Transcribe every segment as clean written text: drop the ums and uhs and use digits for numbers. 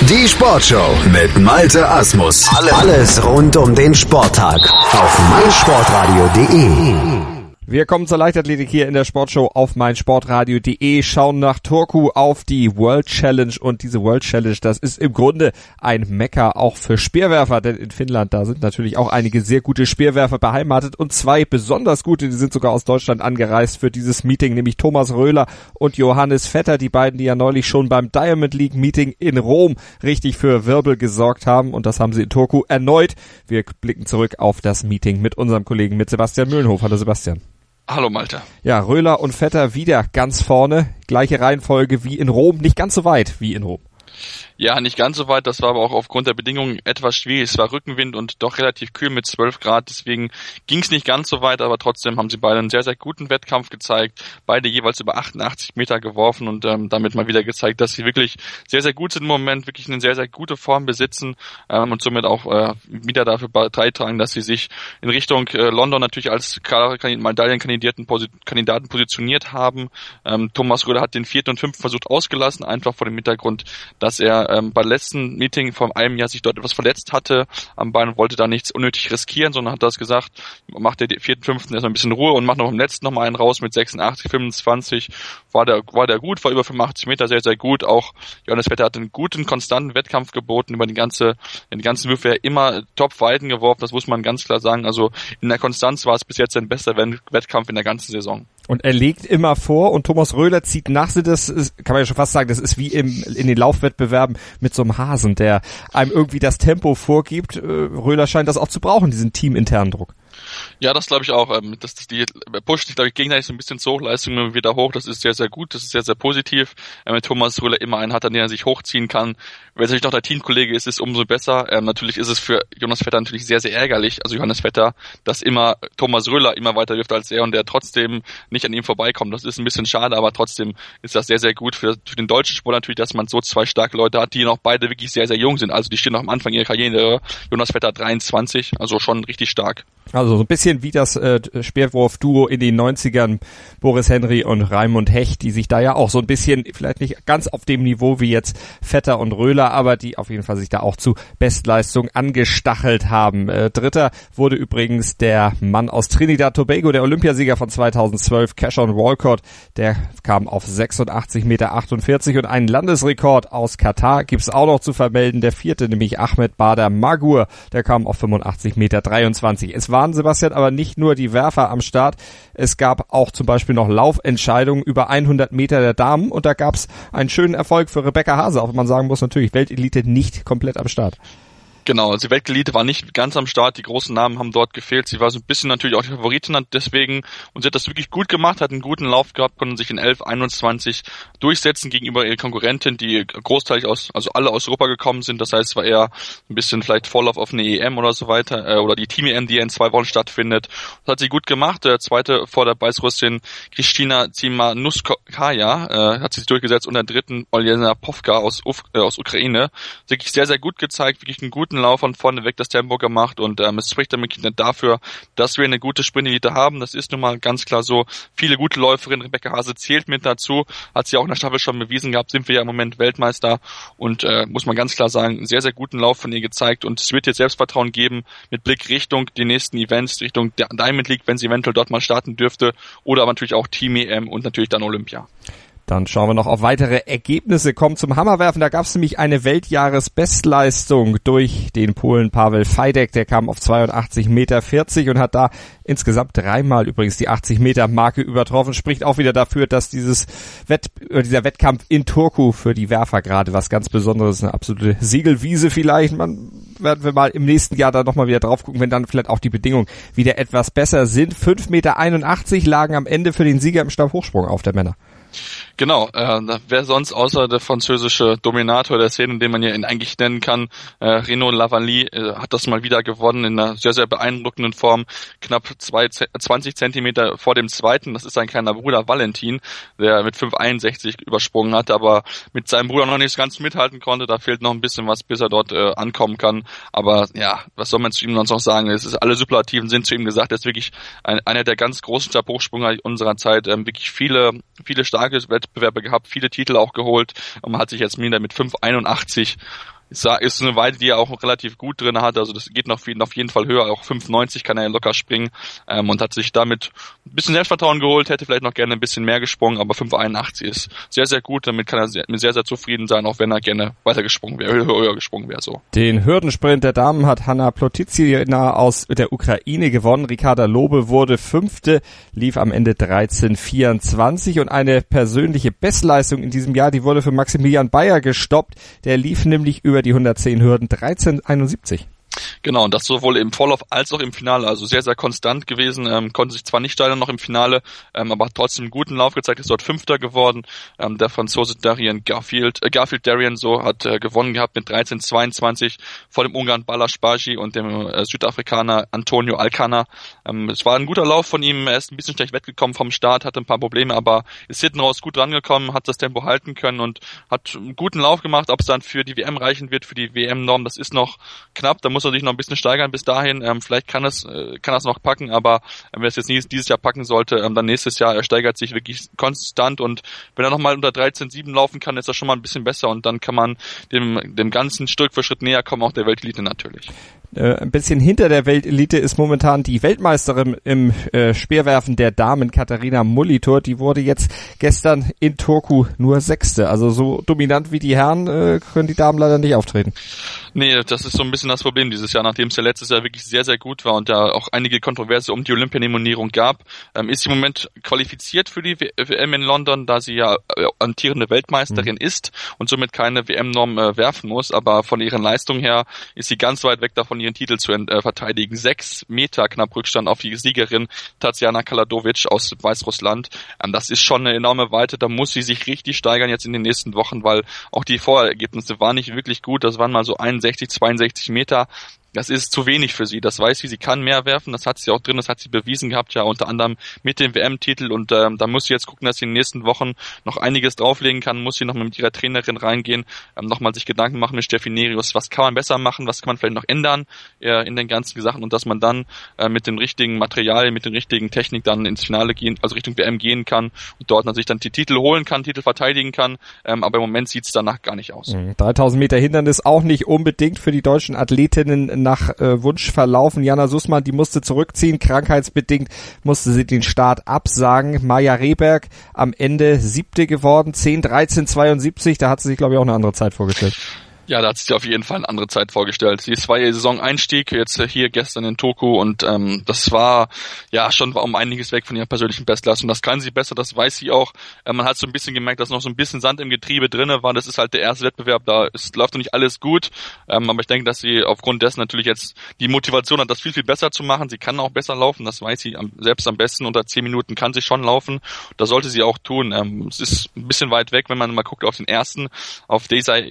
Die Sportshow mit Malte Asmus. Alles rund um den Sporttag auf meinsportradio.de. Wir kommen zur Leichtathletik hier in der Sportshow auf meinsportradio.de, schauen nach Turku auf die World Challenge und diese World Challenge, das ist im Grunde ein Mekka auch für Speerwerfer, denn in Finnland, da sind natürlich auch einige sehr gute Speerwerfer beheimatet und zwei besonders gute, die sind sogar aus Deutschland angereist für dieses Meeting, nämlich Thomas Röhler und Johannes Vetter, die beiden, die ja neulich schon beim Diamond League Meeting in Rom richtig für Wirbel gesorgt haben und das haben sie in Turku erneut. Wir blicken zurück auf das Meeting mit unserem Kollegen, mit Sebastian Mühlenhof. Hallo Sebastian. Hallo Malte. Ja, Röhler und Vetter wieder ganz vorne. Gleiche Reihenfolge wie in Rom, nicht ganz so weit wie in Rom. Ja, nicht ganz so weit, das war aber auch aufgrund der Bedingungen etwas schwierig. Es war Rückenwind und doch relativ kühl mit 12 Grad, deswegen ging es nicht ganz so weit, aber trotzdem haben sie beide einen sehr, sehr guten Wettkampf gezeigt. Beide jeweils über 88 Meter geworfen und damit mal wieder gezeigt, dass sie wirklich sehr, sehr gut sind im Moment, wirklich eine sehr, sehr gute Form besitzen und somit auch wieder dafür beitragen, dass sie sich in Richtung London natürlich als Medaillenkandidaten positioniert haben. Thomas Röhler hat den 4. und 5. Versuch ausgelassen, einfach vor dem Hintergrund, dass er beim letzten Meeting vor einem Jahr sich dort etwas verletzt hatte am Bein und wollte da nichts unnötig riskieren, sondern hat das gesagt, macht der 4., 5. erstmal ein bisschen Ruhe und macht noch im letzten nochmal einen raus mit 86, 25. War der gut, war über 85 Meter sehr, sehr gut. Auch Johannes Vetter hat einen guten, konstanten Wettkampf geboten, über den ganzen Würfe her immer Top-Weiten geworfen, das muss man ganz klar sagen. Also in der Konstanz war es bis jetzt sein bester Wettkampf in der ganzen Saison. Und er legt immer vor und Thomas Röhler zieht nach sich, das ist, kann man ja schon fast sagen, das ist wie in den Laufwettbewerben mit so einem Hasen, der einem irgendwie das Tempo vorgibt. Röhler scheint das auch zu brauchen, diesen teaminternen Druck. Ja, das glaube ich auch. Die pusht sich, glaube ich, gegenseitig so ein bisschen zur Hochleistung wieder hoch. Das ist sehr, sehr gut. Das ist sehr, sehr positiv. Wenn Thomas Röhler immer einen hat, an den er sich hochziehen kann. Wenn es natürlich noch der Teamkollege ist, ist es umso besser. Natürlich ist es für Johannes Vetter natürlich sehr, sehr ärgerlich. Also Johannes Vetter, dass immer Thomas Röhler immer weiter dürfte als er und der trotzdem nicht an ihm vorbeikommt. Das ist ein bisschen schade, aber trotzdem ist das sehr, sehr gut für den deutschen Sport natürlich, dass man so zwei starke Leute hat, die noch beide wirklich sehr, sehr jung sind. Also die stehen noch am Anfang ihrer Karriere. Johannes Vetter 23, also schon richtig stark. Also so ein bisschen wie das Speerwurf-Duo in den 90ern, Boris Henry und Raimund Hecht, die sich da ja auch so ein bisschen, vielleicht nicht ganz auf dem Niveau wie jetzt Vetter und Röhler, aber die auf jeden Fall sich da auch zu Bestleistung angestachelt haben. Dritter wurde übrigens der Mann aus Trinidad Tobago, der Olympiasieger von 2012, Cashon Walcott, der kam auf 86,48 Meter und einen Landesrekord aus Katar gibt's auch noch zu vermelden, der vierte, nämlich Ahmed Bader Magur, der kam auf 85,23 Meter. Es waren, Sebastian, aber nicht nur die Werfer am Start. Es gab auch zum Beispiel noch Laufentscheidungen über 100 Meter der Damen und da gab's einen schönen Erfolg für Rebecca Hase, auch wenn man sagen muss, natürlich Weltelite nicht komplett am Start. Genau, also die Weltelite war nicht ganz am Start, die großen Namen haben dort gefehlt, sie war so ein bisschen natürlich auch die Favoritin deswegen und sie hat das wirklich gut gemacht, hat einen guten Lauf gehabt, konnten sich in 11,21 durchsetzen gegenüber ihrer Konkurrentin, die großteilig alle aus Europa gekommen sind, das heißt, es war eher ein bisschen vielleicht Vorlauf auf eine EM oder so weiter, oder die Team-EM, die ja in 2 Wochen stattfindet. Das hat sie gut gemacht, der zweite vor der Weißrussin Kristina Tsimanouskaya hat sich durchgesetzt und der dritten Oljena Povka aus Ukraine, wirklich sehr, sehr gut gezeigt, wirklich einen guten Lauf von vorne weg das Tempo gemacht und es spricht damit dafür, dass wir eine gute Sprintelite haben. Das ist nun mal ganz klar so. Viele gute Läuferinnen, Rebecca Hase zählt mit dazu, hat sie auch in der Staffel schon bewiesen gehabt, sind wir ja im Moment Weltmeister und muss man ganz klar sagen, einen sehr, sehr guten Lauf von ihr gezeigt und es wird jetzt Selbstvertrauen geben mit Blick Richtung die nächsten Events, Richtung der Diamond League, wenn sie eventuell dort mal starten dürfte oder aber natürlich auch Team EM und natürlich dann Olympia. Dann schauen wir noch auf weitere Ergebnisse. Kommen zum Hammerwerfen. Da gab es nämlich eine Weltjahresbestleistung durch den Polen Paweł Fajdek. Der kam auf 82,40 Meter und hat da insgesamt 3-mal übrigens die 80-Meter-Marke übertroffen. Spricht auch wieder dafür, dass dieser Wettkampf in Turku für die Werfer gerade was ganz Besonderes ist. Eine absolute Siegelwiese vielleicht. Werden wir mal im nächsten Jahr da nochmal wieder drauf gucken, wenn dann vielleicht auch die Bedingungen wieder etwas besser sind. 5,81 Meter lagen am Ende für den Sieger im Stabhochsprung auf der Männer. Genau, wer sonst außer der französische Dominator der Szene, den man ja ihn eigentlich nennen kann, Renaud Lavallée, hat das mal wieder gewonnen in einer sehr, sehr beeindruckenden Form, knapp 20 Zentimeter vor dem Zweiten, das ist sein kleiner Bruder Valentin, der mit 5,61 übersprungen hat, aber mit seinem Bruder noch nicht ganz mithalten konnte, da fehlt noch ein bisschen was, bis er dort ankommen kann, aber ja, was soll man zu ihm sonst noch sagen, alle Superlativen sind zu ihm gesagt, er ist wirklich einer der ganz großen Stabhochspringer unserer Zeit, wirklich viele starke Wettbewerbe gehabt, viele Titel auch geholt und man hat sich jetzt wieder mit 5,81 ist eine Weite, die er auch relativ gut drin hat, also das geht auf jeden Fall höher, auch 5,90 kann er locker springen, und hat sich damit ein bisschen Selbstvertrauen geholt, hätte vielleicht noch gerne ein bisschen mehr gesprungen, aber 5,81 ist sehr, sehr gut, damit kann er sehr, sehr zufrieden sein, auch wenn er gerne weiter gesprungen wäre, höher gesprungen wäre, so. Den Hürdensprint der Damen hat Hanna Plotizina aus der Ukraine gewonnen, Ricarda Lobe wurde 5., lief am Ende 13,24 und eine persönliche Bestleistung in diesem Jahr, die wurde für Maximilian Bayer gestoppt, der lief nämlich über die 110 Hürden 13,71. Genau, und das sowohl im Vorlauf als auch im Finale, also sehr, sehr konstant gewesen, konnte sich zwar nicht steigern noch im Finale, aber hat trotzdem einen guten Lauf gezeigt, ist dort 5. geworden. Der Franzose Garfield Darien so hat gewonnen gehabt mit 13,22 vor dem Ungarn Balázs Bázsi und dem Südafrikaner Antonio Alcana. Es war ein guter Lauf von ihm, er ist ein bisschen schlecht weggekommen vom Start, hatte ein paar Probleme, aber ist hinten raus gut rangekommen, hat das Tempo halten können und hat einen guten Lauf gemacht. Ob es dann für die WM reichen wird, für die WM-Norm, das ist noch knapp, da muss er sich noch ein bisschen steigern bis dahin, vielleicht kann es noch packen, aber wenn er es jetzt dieses Jahr packen sollte, dann nächstes Jahr, er steigert sich wirklich konstant und wenn er nochmal unter 13,7 laufen kann, ist das schon mal ein bisschen besser und dann kann man dem Ganzen Stück für Schritt näher kommen, auch der Weltelite natürlich. Ein bisschen hinter der Weltelite ist momentan die Weltmeisterin im Speerwerfen der Damen, Katharina Molitor. Die wurde jetzt gestern in Turku nur 6. Also so dominant wie die Herren können die Damen leider nicht auftreten. Nee, das ist so ein bisschen das Problem dieses Jahr, nachdem es ja letztes Jahr wirklich sehr, sehr gut war und da auch einige Kontroverse um die Olympianominierung gab, ist sie im Moment qualifiziert für die WM in London, da sie ja amtierende Weltmeisterin ist und somit keine WM-Norm werfen muss, aber von ihren Leistungen her ist sie ganz weit weg davon, ihren Titel zu verteidigen. 6 Meter knapp Rückstand auf die Siegerin Tatjana Kaladovic aus Weißrussland. Das ist schon eine enorme Weite, da muss sie sich richtig steigern jetzt in den nächsten Wochen, weil auch die Vorergebnisse waren nicht wirklich gut, das waren mal so 61, 62 Meter. Das ist zu wenig für sie, das weiß sie kann mehr werfen, das hat sie auch drin, das hat sie bewiesen gehabt, ja unter anderem mit dem WM-Titel und da muss sie jetzt gucken, dass sie in den nächsten Wochen noch einiges drauflegen kann, muss sie noch mit ihrer Trainerin reingehen, nochmal sich Gedanken machen mit Steffi Nerius, was kann man besser machen, was kann man vielleicht noch ändern in den ganzen Sachen und dass man dann mit dem richtigen Material, mit der richtigen Technik dann ins Finale gehen, also Richtung WM gehen kann und dort natürlich dann die Titel holen kann, Titel verteidigen kann, aber im Moment sieht es danach gar nicht aus. 3000 Meter Hindernis auch nicht unbedingt für die deutschen Athletinnen nach Wunsch verlaufen. Jana Sussmann, die musste zurückziehen, krankheitsbedingt musste sie den Start absagen. Maja Rehberg am Ende 7. geworden, 10:13:72, da hat sie sich glaube ich auch eine andere Zeit vorgestellt. Ja, da hat sich auf jeden Fall eine andere Zeit vorgestellt. Sie war ihr Saison-Einstieg, jetzt hier gestern in Turku und das war ja schon um einiges weg von ihrer persönlichen Bestleistung. Das kann sie besser, das weiß sie auch. Man hat so ein bisschen gemerkt, dass noch so ein bisschen Sand im Getriebe drinne war. Das ist halt der erste Wettbewerb, da läuft noch nicht alles gut. Aber ich denke, dass sie aufgrund dessen natürlich jetzt die Motivation hat, das viel, viel besser zu machen. Sie kann auch besser laufen, das weiß sie selbst am besten. Unter 10 Minuten kann sie schon laufen. Das sollte sie auch tun. Es ist ein bisschen weit weg, wenn man mal guckt auf den ersten, auf Desai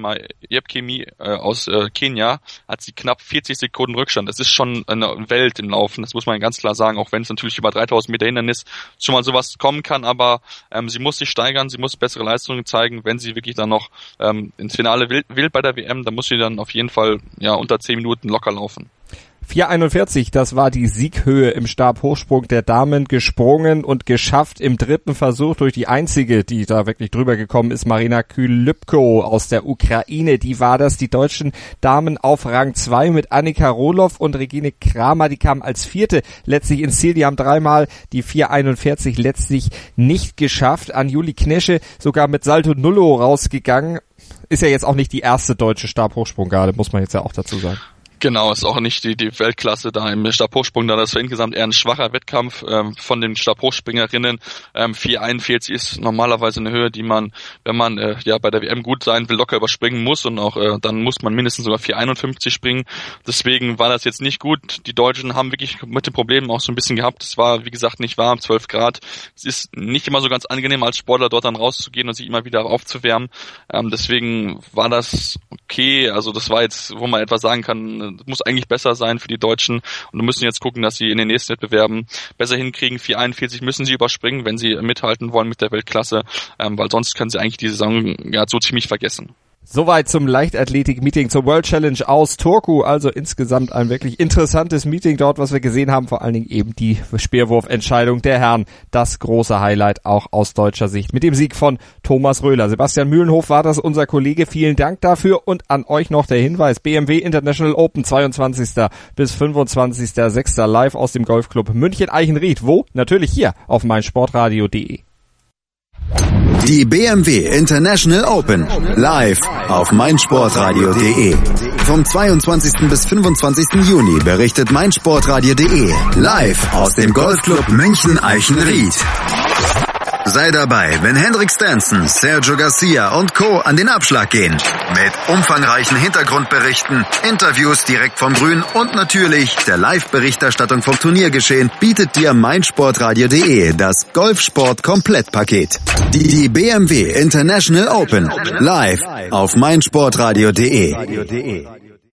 Jepkemi aus Kenia, hat sie knapp 40 Sekunden Rückstand. Das ist schon eine Welt im Laufen, das muss man ganz klar sagen, auch wenn es natürlich über 3000 Meter Hindernis schon mal sowas kommen kann, aber sie muss sich steigern, sie muss bessere Leistungen zeigen, wenn sie wirklich dann noch ins Finale will bei der WM, dann muss sie dann auf jeden Fall unter 10 Minuten locker laufen. 4:41, das war die Sieghöhe im Stabhochsprung der Damen, gesprungen und geschafft im 3. Versuch durch die einzige, die da wirklich drüber gekommen ist, Marina Kylypko aus der Ukraine. Die war das, die deutschen Damen auf Rang 2 mit Annika Roloff und Regine Kramer, die kamen als 4. letztlich ins Ziel, die haben dreimal die 4:41 letztlich nicht geschafft. An Juli Knesche sogar mit Salto Nullo rausgegangen, ist ja jetzt auch nicht die erste deutsche Stabhochsprunggarde, muss man jetzt ja auch dazu sagen. Genau, ist auch nicht die Weltklasse da im Stabhochsprung, da das war insgesamt eher ein schwacher Wettkampf von den Stabhochspringerinnen. 4:41 ist normalerweise eine Höhe, die man, wenn man bei der WM gut sein will, locker überspringen muss und auch dann muss man mindestens sogar 4:51 springen. Deswegen war das jetzt nicht gut. Die Deutschen haben wirklich mit den Problemen auch so ein bisschen gehabt. Es war, wie gesagt, nicht warm, 12 Grad. Es ist nicht immer so ganz angenehm als Sportler dort dann rauszugehen und sich immer wieder aufzuwärmen. Deswegen war das okay. Also das war jetzt, wo man etwas sagen kann, muss eigentlich besser sein für die Deutschen und wir müssen jetzt gucken, dass sie in den nächsten Wettbewerben besser hinkriegen. 4:41 müssen sie überspringen, wenn sie mithalten wollen mit der Weltklasse, weil sonst können sie eigentlich die Saison so ziemlich vergessen. Soweit zum Leichtathletik-Meeting zur World Challenge aus Turku. Also insgesamt ein wirklich interessantes Meeting dort, was wir gesehen haben. Vor allen Dingen eben die Speerwurfentscheidung der Herren. Das große Highlight auch aus deutscher Sicht mit dem Sieg von Thomas Röhler. Sebastian Mühlenhof war das, unser Kollege. Vielen Dank dafür. Und an euch noch der Hinweis. BMW International Open 22. bis 25.06. live aus dem Golfclub München-Eichenried. Wo? Natürlich hier auf meinsportradio.de. Die BMW International Open live auf meinsportradio.de. Vom 22. bis 25. Juni berichtet meinsportradio.de live aus dem Golfclub München-Eichenried. Sei dabei, wenn Henrik Stenson, Sergio Garcia und Co. an den Abschlag gehen. Mit umfangreichen Hintergrundberichten, Interviews direkt vom Grün und natürlich der Live-Berichterstattung vom Turniergeschehen bietet dir meinsportradio.de das Golfsport-Komplettpaket. Die BMW International Open live auf meinsportradio.de.